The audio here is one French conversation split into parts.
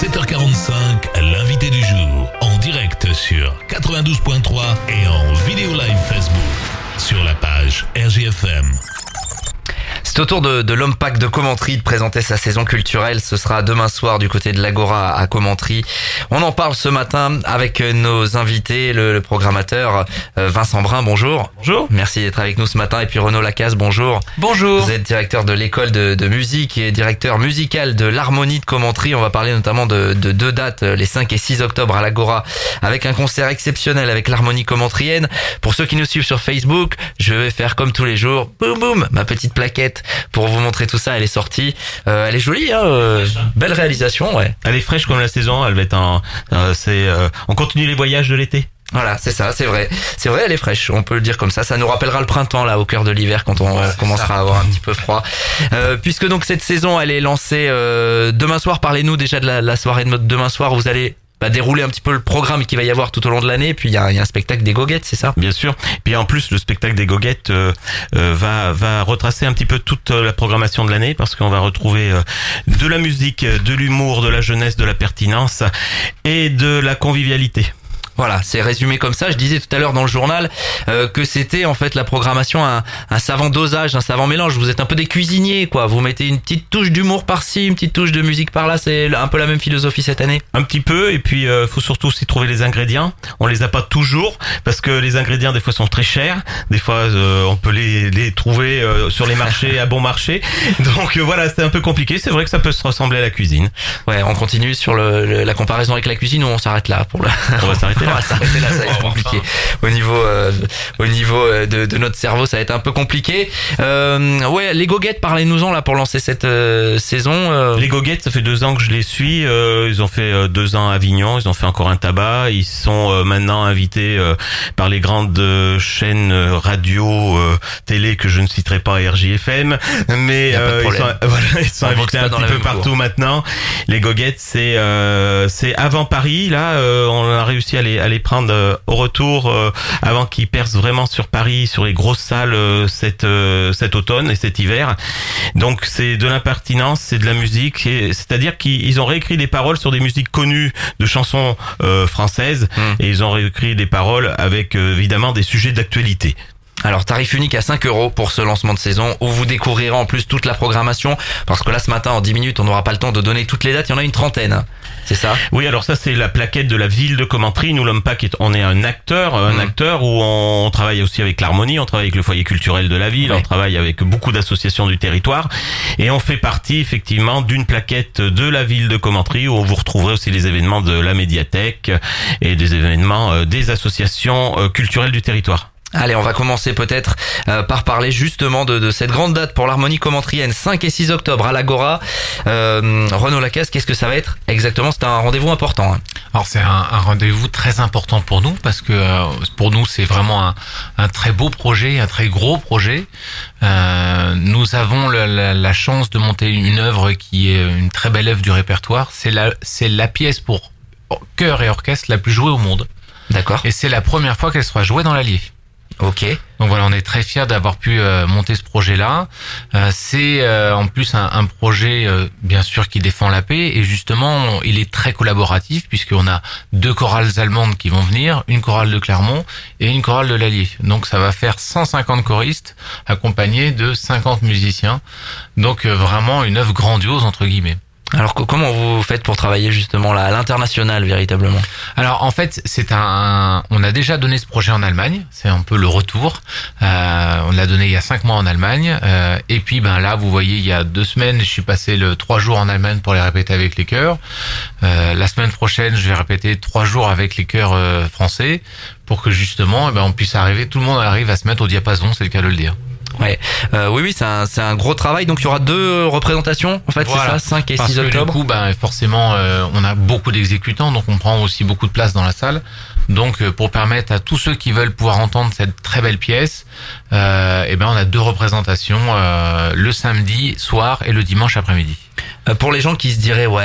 7h45, l'invité du jour, en direct sur 92.3 et en vidéo live Facebook, sur la page RJFM. C'est au tour de l'Homme-Pack de Commentry de présenter sa saison culturelle. Ce sera demain soir du côté de l'Agora à Commentry. On en parle ce matin avec nos invités, le programmateur Vincent Brun, bonjour. Bonjour. Merci d'être avec nous ce matin. Et puis Renaud Lacaze, bonjour. Bonjour. Vous êtes directeur de l'école de musique et directeur musical de l'Harmonie de Commentry. On va parler notamment de deux dates, les 5 et 6 octobre à l'Agora, avec un concert exceptionnel avec l'Harmonie commentrienne. Pour ceux qui nous suivent sur Facebook, je vais faire comme tous les jours, boum boum, ma petite plaquette pour vous montrer tout ça. Elle est sortie, elle est jolie, belle réalisation, ouais. Elle est fraîche comme la saison. Elle va être on continue les voyages de l'été. Voilà, c'est ça, c'est vrai, elle est fraîche, on peut le dire comme ça. Ça nous rappellera le printemps là, au cœur de l'hiver, quand on commencera à avoir un petit peu froid. Puisque donc cette saison, elle est lancée demain soir. Parlez-nous déjà de la soirée de demain soir. Vous allez dérouler un petit peu le programme qu'il va y avoir tout au long de l'année. Et puis il y a un spectacle des goguettes, c'est ça? Bien sûr. Puis en plus, le spectacle des goguettes va retracer un petit peu toute la programmation de l'année, parce qu'on va retrouver de la musique, de l'humour, de la jeunesse, de la pertinence et de la convivialité. Voilà, c'est résumé comme ça. Je disais tout à l'heure dans le journal que c'était en fait la programmation un savant dosage, un savant mélange. Vous êtes un peu des cuisiniers, quoi. Vous mettez une petite touche d'humour par-ci, une petite touche de musique par-là. C'est un peu la même philosophie cette année. Un petit peu, et puis faut surtout aussi trouver les ingrédients. On les a pas toujours, parce que les ingrédients des fois sont très chers. Des fois on peut les trouver sur les marchés à bon marché. Donc voilà, c'est un peu compliqué. C'est vrai que ça peut se ressembler à la cuisine. Ouais, on continue sur la comparaison avec la cuisine, ou on s'arrête là pour On va s'arrêter là. On va s'arrêter là, ça va être compliqué. Au niveau de notre cerveau, ça va être un peu compliqué. Ouais, les goguettes, parlez-nous-en là pour lancer cette saison. Les goguettes, ça fait 2 ans que je les suis. Ils ont fait 2 ans à Avignon. Ils ont fait encore un tabac. Ils sont maintenant invités par les grandes chaînes radio, télé que je ne citerai pas, RJFM. Mais ils sont invités un petit peu partout maintenant. Les goguettes, c'est avant Paris. Là, on a réussi à les prendre au retour avant qu'ils percent vraiment sur Paris, sur les grosses salles cet automne et cet hiver. Donc c'est de l'impertinence, c'est de la musique, c'est-à-dire qu'ils ont réécrit des paroles sur des musiques connues de chansons françaises, et ils ont réécrit des paroles avec évidemment des sujets d'actualité. Alors, tarif unique à 5 € pour ce lancement de saison, où vous découvrirez en plus toute la programmation, parce que là, ce matin, en 10 minutes, on n'aura pas le temps de donner toutes les dates. Il y en a une 30aine. C'est ça? Oui, alors ça, c'est la plaquette de la ville de Commentry. Nous, l'Homme-Pack, on est un acteur où on travaille aussi avec l'Harmonie, on travaille avec le foyer culturel de la ville, on travaille avec beaucoup d'associations du territoire, et on fait partie, effectivement, d'une plaquette de la ville de Commentry, où vous retrouverez aussi les événements de la médiathèque et des événements des associations culturelles du territoire. Allez, on va commencer peut-être par parler justement de cette grande date pour l'Harmonie commentrienne, 5 et 6 octobre à l'Agora. Renaud Lacaze, qu'est-ce que ça va être exactement? C'est un rendez-vous important. Alors c'est un rendez-vous très important pour nous, parce que pour nous c'est vraiment un très beau projet, un très gros projet. Nous avons la chance de monter une œuvre qui est une très belle œuvre du répertoire. C'est la pièce pour chœur et orchestre la plus jouée au monde. D'accord. Et c'est la première fois qu'elle sera jouée dans l'Allier. Ok. Donc voilà, on est très fiers d'avoir pu monter ce projet-là. C'est en plus un projet bien sûr qui défend la paix, et justement il est très collaboratif, puisqu'on a 2 chorales allemandes qui vont venir, une chorale de Clermont et une chorale de l'Allier. Donc ça va faire 150 choristes accompagnés de 50 musiciens. Donc vraiment une œuvre grandiose entre guillemets. Alors comment vous faites pour travailler justement là à l'international véritablement? Alors en fait on a déjà donné ce projet en Allemagne, c'est un peu le retour. On l'a donné il y a 5 mois en Allemagne, et puis là vous voyez il y a 2 semaines je suis passé 3 jours en Allemagne pour les répéter avec les chœurs. La semaine prochaine je vais répéter 3 jours avec les chœurs français, pour que justement on puisse tout le monde arrive à se mettre au diapason, c'est le cas de le dire. Ouais, oui, c'est un gros travail. Donc il y aura 2 représentations en fait, voilà. C'est ça, 5 et 6 Parce octobre. Que du coup, forcément, on a beaucoup d'exécutants, donc on prend aussi beaucoup de place dans la salle. Donc pour permettre à tous ceux qui veulent pouvoir entendre cette très belle pièce, on a 2 représentations le samedi soir et le dimanche après-midi. Pour les gens qui se diraient ouais, c'est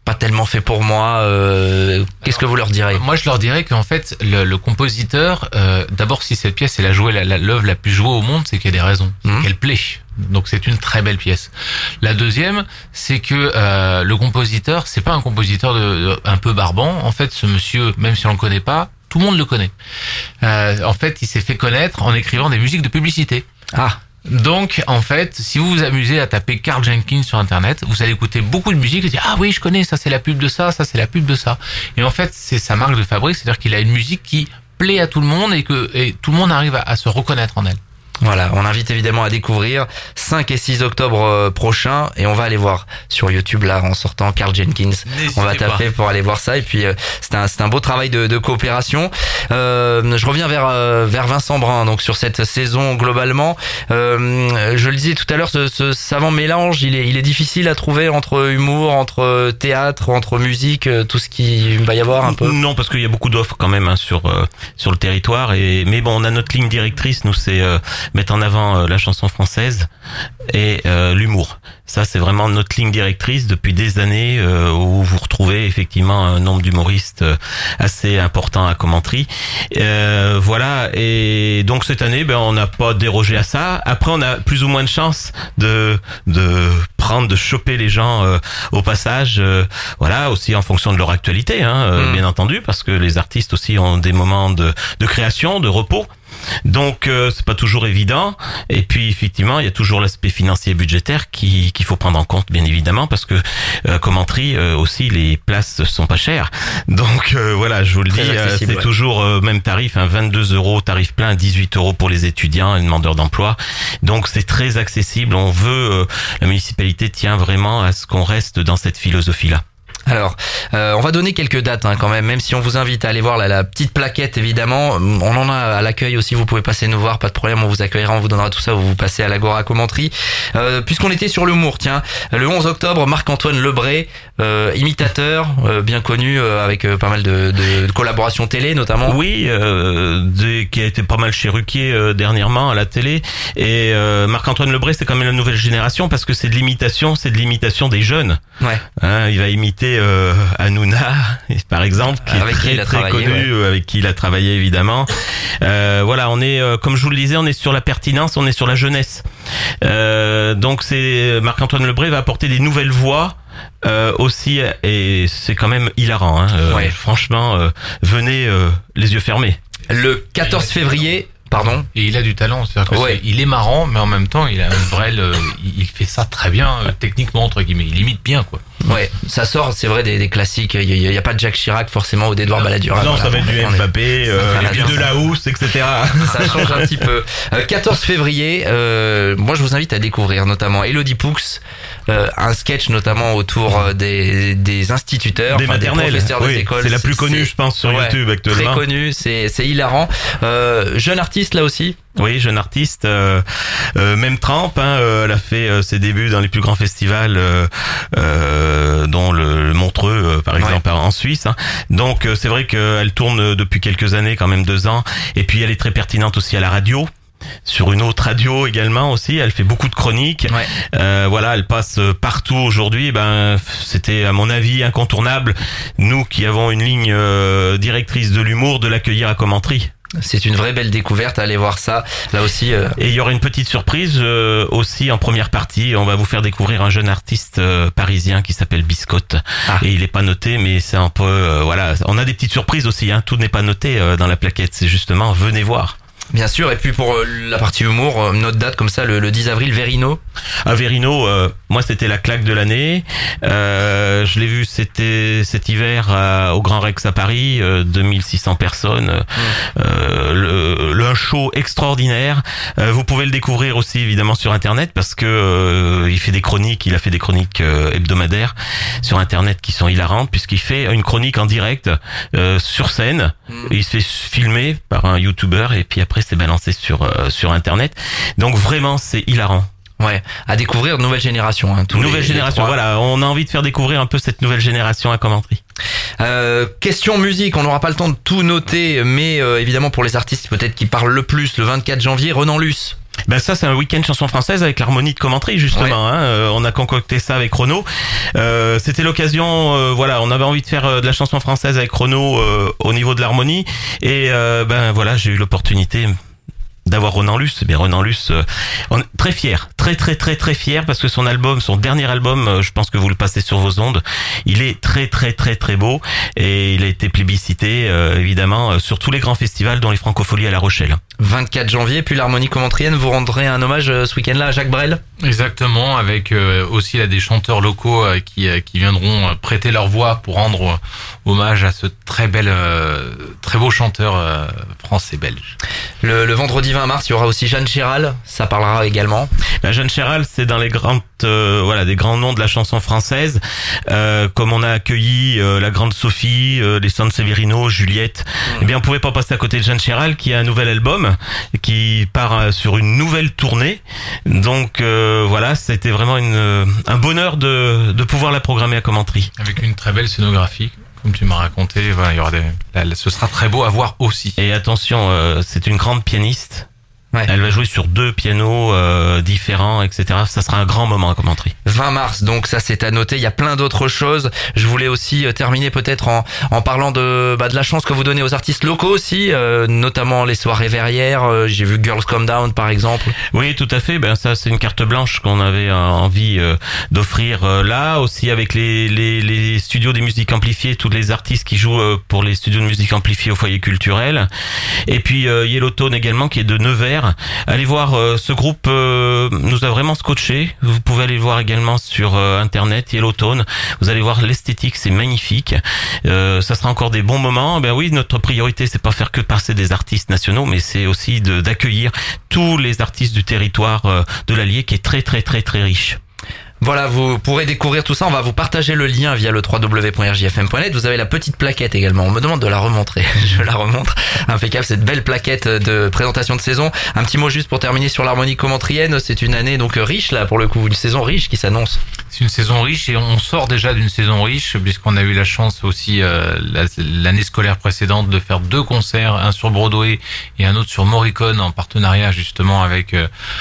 pas tellement fait pour moi. Qu'est-ce que vous leur direz? Moi, je leur dirais qu'en fait, le compositeur, d'abord, si cette pièce est l'œuvre la plus jouée au monde, c'est qu'il y a des raisons, c'est qu'elle plaît. Donc c'est une très belle pièce. La deuxième, c'est que le compositeur, c'est pas un compositeur un peu barbant. En fait, ce monsieur, même si on le connaît pas, tout le monde le connaît. En fait, il s'est fait connaître en écrivant des musiques de publicité. Ah. Donc, en fait, si vous vous amusez à taper Karl Jenkins sur Internet, vous allez écouter beaucoup de musique et dire, ah oui, je connais, ça c'est la pub de ça c'est la pub de ça. Et en fait, c'est sa marque de fabrique, c'est-à-dire qu'il a une musique qui plaît à tout le monde et tout le monde arrive à se reconnaître en elle. Voilà, on invite évidemment à découvrir 5 et 6 octobre prochains et on va aller voir sur YouTube là en sortant Karl Jenkins. On va taper pour aller voir ça et puis c'est un beau travail de coopération. Je reviens vers Vincent Brun donc sur cette saison globalement. Je le disais tout à l'heure, ce savant mélange, il est difficile à trouver entre humour, entre théâtre, entre musique, tout ce qui va y avoir un peu. Non, parce qu'il y a beaucoup d'offres quand même sur le territoire mais bon, on a notre ligne directrice, nous c'est mettre en avant la chanson française et l'humour. Ça, c'est vraiment notre ligne directrice depuis des années où vous retrouvez effectivement un nombre d'humoristes assez important à Commentry. Voilà, et donc cette année, on n'a pas dérogé à ça. Après, on a plus ou moins de chance de choper les gens au passage, voilà, aussi en fonction de leur actualité, bien entendu, parce que les artistes aussi ont des moments de création, de repos. Donc c'est pas toujours évident et puis effectivement il y a toujours l'aspect financier et budgétaire qu'il faut prendre en compte bien évidemment parce que Commentry aussi les places sont pas chères donc voilà je vous le dis c'est toujours même tarif 22 € tarif plein 18 € pour les étudiants et les demandeurs d'emploi donc c'est très accessible on veut la municipalité tient vraiment à ce qu'on reste dans cette philosophie là. Alors, on va donner quelques dates quand même si on vous invite à aller voir la petite plaquette évidemment. On en a à l'accueil aussi, vous pouvez passer nous voir, pas de problème, on vous accueillera, on vous donnera tout ça, vous passez à l'Agora Commentry. Puisqu'on était sur l'humour, tiens, le 11 octobre, Marc-Antoine Lebray, imitateur, bien connu avec pas mal de collaborations télé notamment. Oui, qui a été pas mal chez Ruquier dernièrement à la télé. Et Marc-Antoine Lebray, c'est quand même la nouvelle génération parce que c'est de l'imitation des jeunes. Ouais. Il va imiter Hanouna, par exemple, qui est très connu, avec qui il a travaillé évidemment. Voilà, on est, comme je vous le disais, on est sur la pertinence, on est sur la jeunesse. Donc c'est Marc-Antoine Lebray va apporter des nouvelles voix. Aussi et c'est quand même hilarant. Franchement, venez les yeux fermés. Le 14 février. Pardon. Et il a du talent, c'est-à-dire que il est marrant, mais en même temps, il a une vraie, il fait ça très bien, techniquement, entre guillemets. Il imite bien, quoi. Ouais, ça sort, c'est vrai, des classiques. Il y a pas de Jacques Chirac, forcément, ou d'Edouard Balladur. Non, ça va être du Mbappé, de la housse, etc. Ça change un petit peu. 14 février, moi, je vous invite à découvrir, notamment Elodie Poux, un sketch, notamment autour des instituteurs, des maternelles, des professeurs des écoles. C'est la plus connue, je pense, sur YouTube actuellement. Très connue, c'est hilarant. Jeune artiste, là aussi. Oui, jeune artiste, même trempe, elle a fait ses débuts dans les plus grands festivals, dont le Montreux, par exemple, en Suisse. Donc c'est vrai qu'elle tourne depuis quelques années, quand même 2 ans, et puis elle est très pertinente aussi à la radio. Sur une autre radio également aussi, elle fait beaucoup de chroniques. Voilà, elle passe partout aujourd'hui. C'était à mon avis incontournable, nous qui avons une ligne directrice de l'humour, de l'accueillir à Commentry. C'est une vraie belle découverte, allez voir ça. Là aussi. Et il y aura une petite surprise aussi en première partie. On va vous faire découvrir un jeune artiste parisien qui s'appelle Biscotte. Et il est pas noté, mais c'est un peu voilà. On a des petites surprises aussi. Tout n'est pas noté dans la plaquette. C'est justement venez voir. Bien sûr, et puis pour la partie humour, une autre date comme ça, le 10 avril, Verino. Verino, moi c'était la claque de l'année. Je l'ai vu cet hiver au Grand Rex à Paris, 2600 personnes. Un show extraordinaire. Vous pouvez le découvrir aussi évidemment sur Internet parce que il a fait des chroniques hebdomadaires sur Internet qui sont hilarantes puisqu'il fait une chronique en direct sur scène. Il se fait filmer par un YouTuber et puis après c'est balancé sur Internet. Donc vraiment c'est hilarant. Ouais, à découvrir nouvelle génération. Nouvelle génération, voilà. On a envie de faire découvrir un peu cette nouvelle génération à Commentry. Question musique, on n'aura pas le temps de tout noter, mais évidemment pour les artistes peut-être qui parlent le plus, le 24 janvier, Renan Luce. Ben ça, c'est un week-end chanson française avec l'harmonie de Commentry, justement. Ouais. On a concocté ça avec Renaud. C'était l'occasion, voilà, on avait envie de faire de la chanson française avec Renaud au niveau de l'harmonie. Et ben voilà, j'ai eu l'opportunité d'avoir Renan Luce. Mais Renan Luce, on est très fier, très fier, parce que son dernier album, je pense que vous le passez sur vos ondes, il est très beau, et il a été plébiscité évidemment sur tous les grands festivals, dont les Francopholies à La Rochelle. 24 janvier, puis l'harmonie commentrienne, vous rendrez un hommage ce week-end-là à Jacques Brel. Exactement, avec aussi là des chanteurs locaux qui viendront prêter leur voix pour rendre hommage à ce très beau chanteur français-belge. Le vendredi 20 mars, il y aura aussi Jeanne Chéral, ça parlera également. La Jeanne Chéral, c'est dans les des grands noms de la chanson française, comme on a accueilli la grande Sophie, les San Severino, Juliette. Eh bien, on pouvait pas passer à côté de Jeanne Chéral, qui a un nouvel album, qui part sur une nouvelle tournée. Donc voilà, c'était vraiment un bonheur de pouvoir la programmer à Commentry. Avec une très belle scénographie. Comme tu m'as raconté, voilà, il y aura ce sera très beau à voir aussi. Et attention, c'est une grande pianiste. Ouais. Elle va jouer sur 2 pianos différents, etc. Ça sera un grand moment à Commentry. 20 mars, donc ça c'est à noter. Il y a plein d'autres choses. Je voulais aussi terminer peut-être en parlant de la chance que vous donnez aux artistes locaux aussi, notamment les soirées verrières. J'ai vu Girls Come Down par exemple. Oui, tout à fait. Ben ça, c'est une carte blanche qu'on avait envie d'offrir là aussi, avec les studios des musiques amplifiées, tous les artistes qui jouent pour les studios de musique amplifiée au foyer culturel. Et puis Yellowtone également, qui est de Nevers. Allez voir, ce groupe nous a vraiment scotché. Vous pouvez aller le voir également sur internet, Yellowtone. Vous allez voir l'esthétique, c'est magnifique. Ça sera encore des bons moments. Ben oui, notre priorité, c'est pas faire que passer des artistes nationaux, mais c'est aussi d'accueillir tous les artistes du territoire de l'Allier, qui est très riche. Voilà, vous pourrez découvrir tout ça. On va vous partager le lien via le www.rjfm.net. Vous avez la petite plaquette également. On me demande de la remontrer. Je la remontre. Impeccable, cette belle plaquette de présentation de saison. Un petit mot juste pour terminer sur l'harmonie commentrienne. C'est une année donc riche là pour le coup, une saison riche qui s'annonce. C'est une saison riche et on sort déjà d'une saison riche puisqu'on a eu la chance aussi l'année scolaire précédente de faire 2 concerts, un sur Broadway et un autre sur Morricone en partenariat justement avec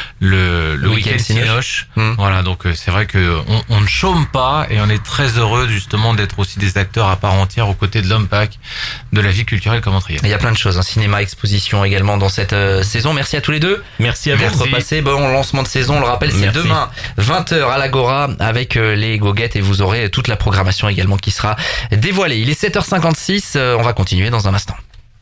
le Week-end Cinoche. Voilà, donc c'est vrai que on ne chôme pas et on est très heureux justement d'être aussi des acteurs à part entière aux côtés de l'Hompac de la vie culturelle commentrienne. Il y a plein de choses, cinéma, exposition également dans cette saison. Merci à tous les deux. Merci à vous. D'être passé. Bon lancement de saison, on le rappelle, c'est demain 20h à l'Agora avec les goguettes et vous aurez toute la programmation également qui sera dévoilée. Il est 7h56, on va continuer dans un instant.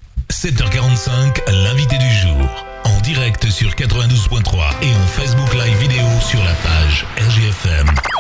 7h45, l'invité du jour. En direct sur 92.3 et en Facebook Live vidéo sur la page RJFM.